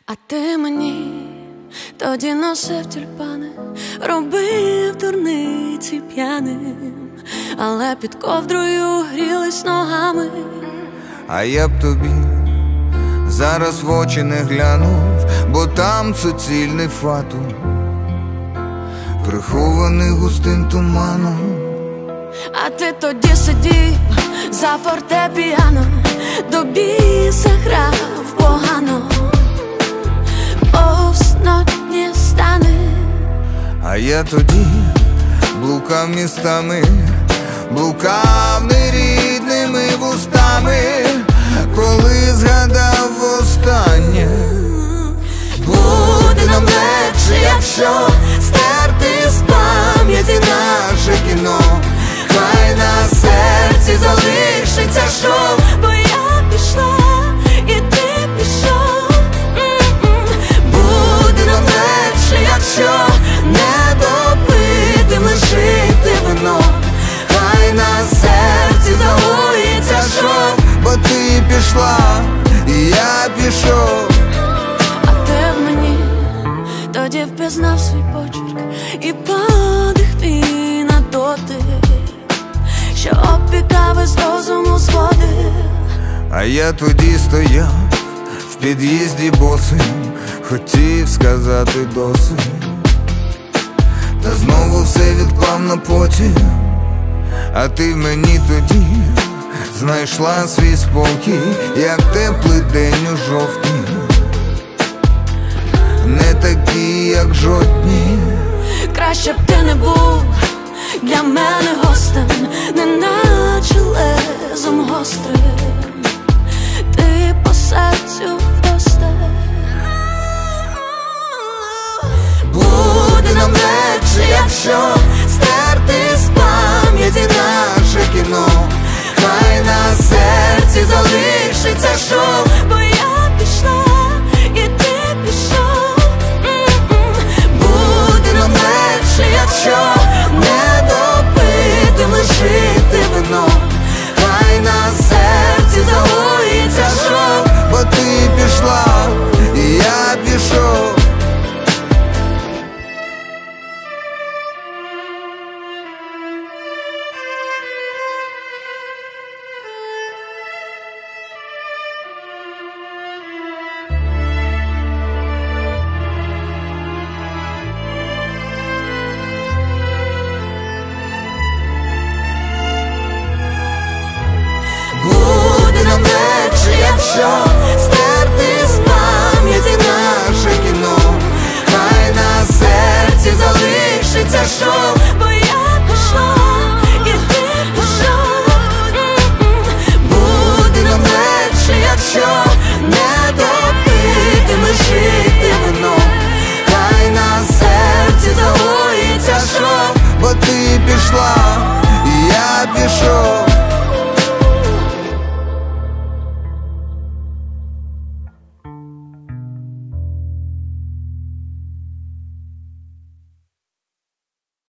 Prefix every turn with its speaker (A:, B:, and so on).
A: А ти мені тоді носив тюльпани, робив дурниці п'яним, але під ковдрою грілись ногами.
B: А я б тобі зараз в очі не глянув, бо там суцільний фатум, прихований густим туманом.
A: А ти тоді сидів за фортепіано, до біса грав погано, повснотні стани.
B: А я тоді блукав містами, блукав нерідними вустами, коли згадав востаннє.
A: Буде нам легше, якщо стерти з пам'яті наше кіно. Хай на серці залишиться шов, бо я пішла і ти пішов. Буде нам легше, якщо не допити, лишити вино. Хай на серці загоїться шов,
B: бо ти пішла, і я пішов.
A: А ти в мені тоді впізнав свій почерк і подих твій на дотик, що опікав із розуму зводив.
B: А я тоді стояв в під'їзді босим, хотів сказати досить, та знову все відклав на потім. А ти в мені тоді знайшла свій спокій, як теплий день у жовтні, не такий, як жодні.
A: Краще б ти не був для мене гостем, неначе лезом гострим. Ти по серцю вдосталь. Буде нам легше, якщо стерти з пам'яті наше кіно. Хай на серці залишиться шов, бо я пішла і ти пішов. Буде нам легше, якщо не допити, лишити вино. Хай на серці загоїться шов,
B: бо ти пішла, і я пішов.
A: буде нам легше, якщо